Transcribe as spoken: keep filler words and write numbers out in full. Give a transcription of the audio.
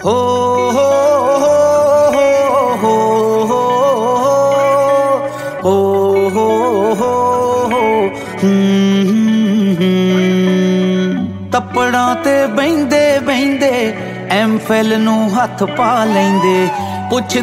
ਹੋ ਹੋ ਹੋ ਹੋ ਹੋ ਹੋ ਤੱਪੜਾਂ ਤੇ ਬਹਿੰਦੇ ਬਹਿੰਦੇ ਐਮ ਫਿਲ ਨੂੰ ਹੱਥ ਪਾ ਲੈਂਦੇ ਪੁੱਛ